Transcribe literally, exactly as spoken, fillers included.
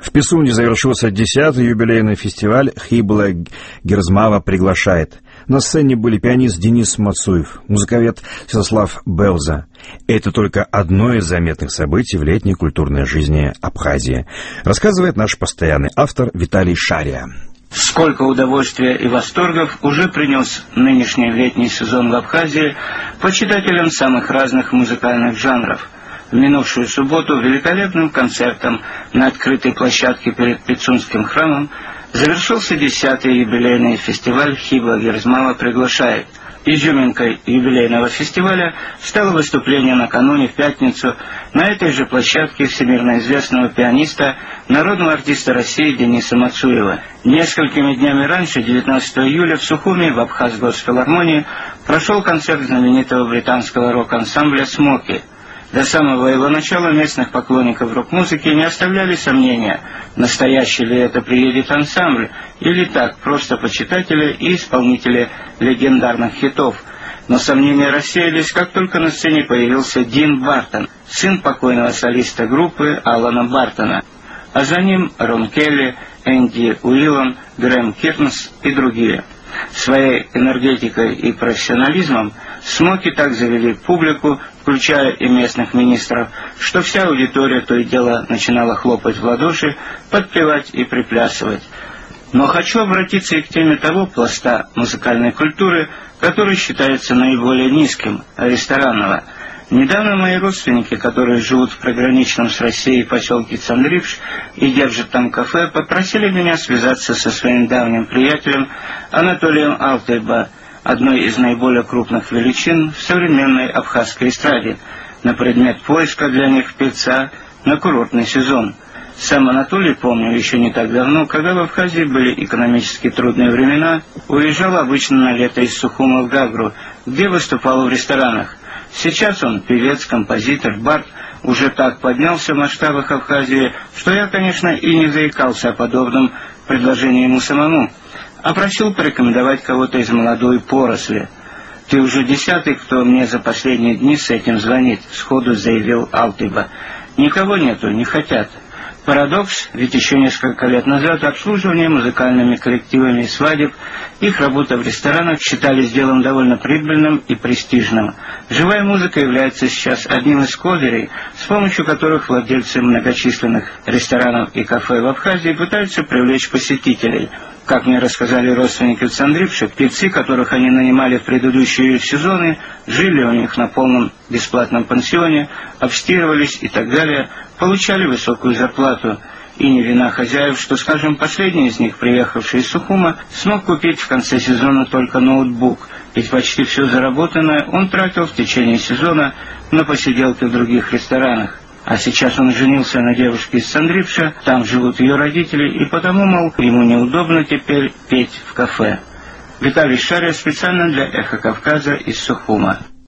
В Писунде завершился десятый юбилейный фестиваль «Хибла Герзмава приглашает». На сцене были пианист Денис Мацуев, музыковед Святослав Белза. Это только одно из заметных событий в летней культурной жизни Абхазии, рассказывает наш постоянный автор Виталий Шария. Сколько удовольствия и восторгов уже принес нынешний летний сезон в Абхазии почитателям самых разных музыкальных жанров. В минувшую субботу великолепным концертом на открытой площадке перед Пицунским храмом завершился десятый юбилейный фестиваль «Хибла Герзмава приглашает». Изюминкой юбилейного фестиваля стало выступление накануне в пятницу на этой же площадке всемирно известного пианиста, народного артиста России Дениса Мацуева. Несколькими днями раньше, девятнадцатого июля, в Сухуми в Абхаз-Госфилармонии прошел концерт знаменитого британского рок-ансамбля «Смоки». До самого его начала местных поклонников рок-музыки не оставляли сомнения, настоящий ли это приедет ансамбль, или так, просто почитатели и исполнители легендарных хитов. Но сомнения рассеялись, как только на сцене появился Дин Бартон, сын покойного солиста группы Алана Бартона, а за ним Рон Келли, Энди Уиллан, Грэм Кирнс и другие. Своей энергетикой и профессионализмом «Смоки» так завели публику, включая и местных министров, что вся аудитория то и дело начинала хлопать в ладоши, подпевать и приплясывать. Но хочу обратиться и к теме того пласта музыкальной культуры, который считается наиболее низким – ресторанного. Недавно мои родственники, которые живут в приграничном с Россией поселке Цандрипш и держат там кафе, попросили меня связаться со своим давним приятелем Анатолием Алтайба, одной из наиболее крупных величин в современной абхазской эстраде, на предмет поиска для них певца на курортный сезон. Сам Анатолий, помню, еще не так давно, когда в Абхазии были экономически трудные времена, уезжал обычно на лето из Сухума в Гагру, где выступал в ресторанах. Сейчас он, певец, композитор, бард, уже так поднялся в масштабах Абхазии, что я, конечно, и не заикался о подобном предложении ему самому, а просил порекомендовать кого-то из молодой поросли. «Ты уже десятый, кто мне за последние дни с этим звонит», — сходу заявил Алтайба. «Никого нету, не хотят». Парадокс, ведь еще несколько лет назад обслуживание музыкальными коллективами свадеб, их работа в ресторанах считались делом довольно прибыльным и престижным. Живая музыка является сейчас одним из козырей, с помощью которых владельцы многочисленных ресторанов и кафе в Абхазии пытаются привлечь посетителей. Как мне рассказали родственники в Цандрипше, певцы, которых они нанимали в предыдущие сезоны, жили у них на полном бесплатном пансионе, обстирывались и так далее, получали высокую зарплату. И не вина хозяев, что, скажем, последний из них, приехавший из Сухума, смог купить в конце сезона только ноутбук, ведь почти все заработанное он тратил в течение сезона на посиделки в других ресторанах. А сейчас он женился на девушке из Цандрипша, там живут ее родители, и потому, мол, ему неудобно теперь петь в кафе. Виталий Шария специально для «Эхо Кавказа» из Сухума.